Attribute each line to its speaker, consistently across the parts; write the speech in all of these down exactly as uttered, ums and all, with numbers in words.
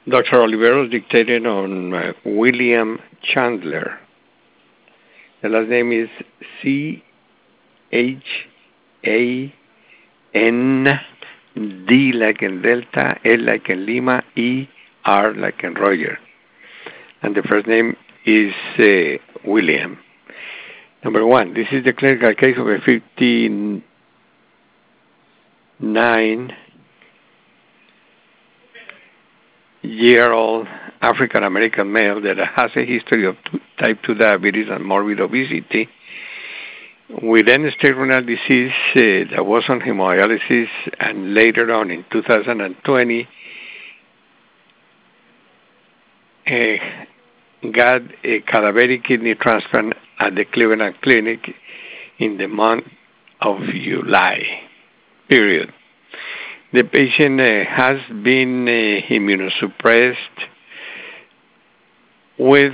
Speaker 1: Doctor Oliveros dictated on uh, William Chandler. The last name is C H A N D like in Delta, L like in Lima, E R like in Roger. And the first name is uh, William. Number one, this is the clinical case of a fifty-nine year old African American male that has a history of type two diabetes and morbid obesity with end-stage renal disease uh, that was on hemodialysis, and later on in two thousand twenty uh, got a cadaveric kidney transplant at the Cleveland Clinic in the month of July, period. The patient uh, has been uh, immunosuppressed with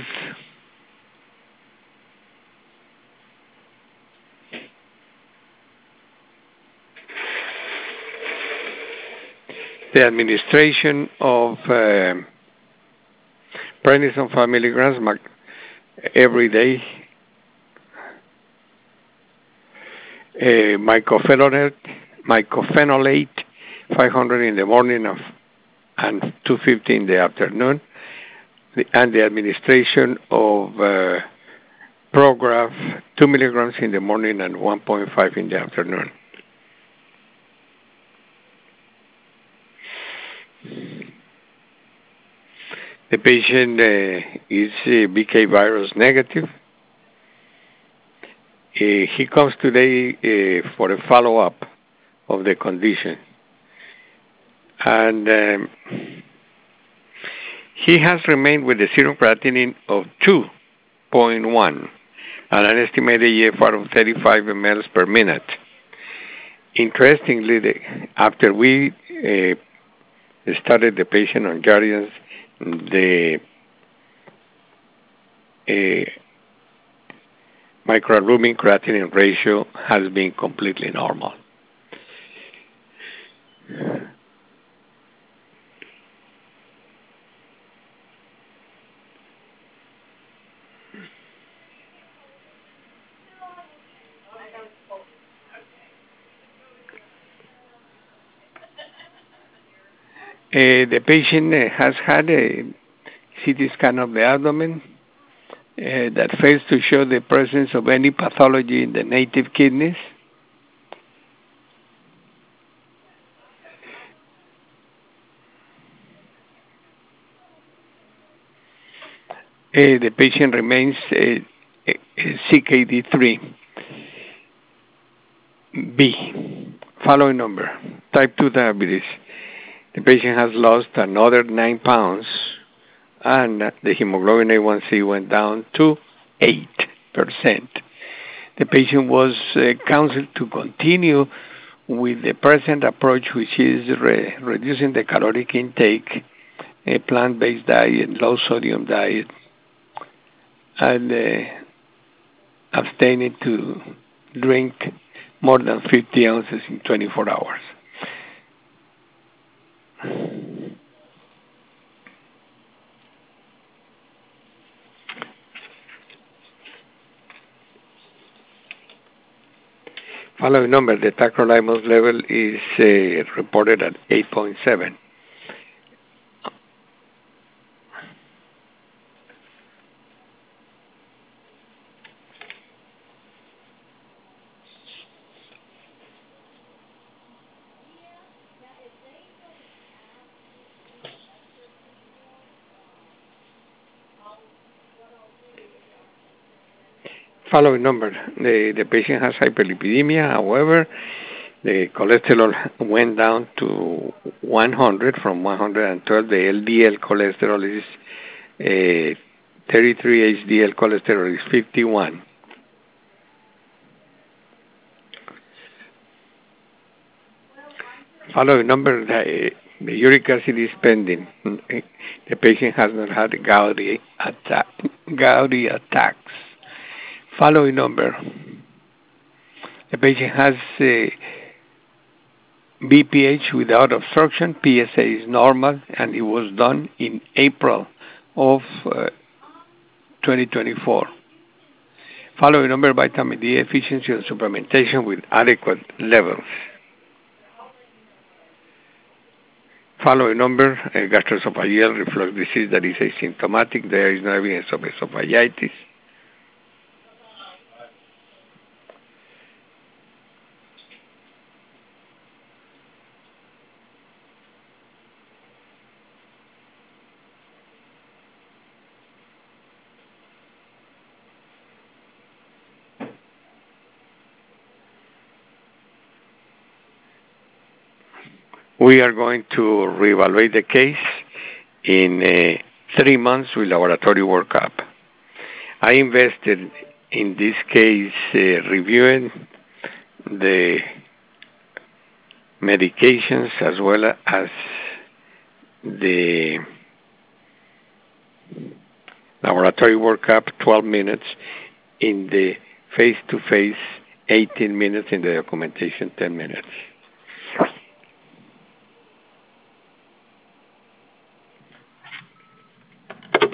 Speaker 1: the administration of uh, prednisone five milligrams every day, uh, mycophenolate, mycophenolate five hundred in the morning of, and two hundred fifty in the afternoon, the, and the administration of uh, Prograf two milligrams in the morning and one point five in the afternoon. The patient uh, is uh, B K virus negative. Uh, he comes today uh, for a follow-up of the condition. And um, he has remained with the serum creatinine of two point one and an estimated E F R of thirty-five milliliters per minute. Interestingly, the, after we uh, started the patient on Jardiance, the uh, microalbumin creatinine ratio has been completely normal. Uh, the patient uh, has had a C T scan of the abdomen uh, that fails to show the presence of any pathology in the native kidneys. Uh, the patient remains uh, C K D three B. Following number, type two diabetes. The patient has lost another nine pounds, and the hemoglobin A one C went down to eight percent. The patient was uh, counseled to continue with the present approach, which is re- reducing the caloric intake, a plant-based diet, low-sodium diet, and uh, abstaining to drink more than fifty ounces in twenty-four hours. Following number, the tacrolimus level is uh, reported at eight point seven. Following number, the, the patient has hyperlipidemia. However, the cholesterol went down to one hundred from one hundred twelve. The L D L cholesterol is uh, thirty-three, H D L cholesterol is fifty-one. Following number, the, the uric acid is pending. The patient has not had gouty, attack, gouty attacks. Following number, the patient has uh, B P H without obstruction. P S A is normal, and it was done in April of uh, twenty twenty-four. Following number, vitamin D deficiency and supplementation with adequate levels. Following number, uh, gastroesophageal reflux disease that is asymptomatic. There is no evidence of esophagitis. We are going to reevaluate the case in uh, three months with laboratory workup. I invested in this case uh, reviewing the medications as well as the laboratory workup, twelve minutes, in the face-to-face, eighteen minutes, in the documentation, ten minutes.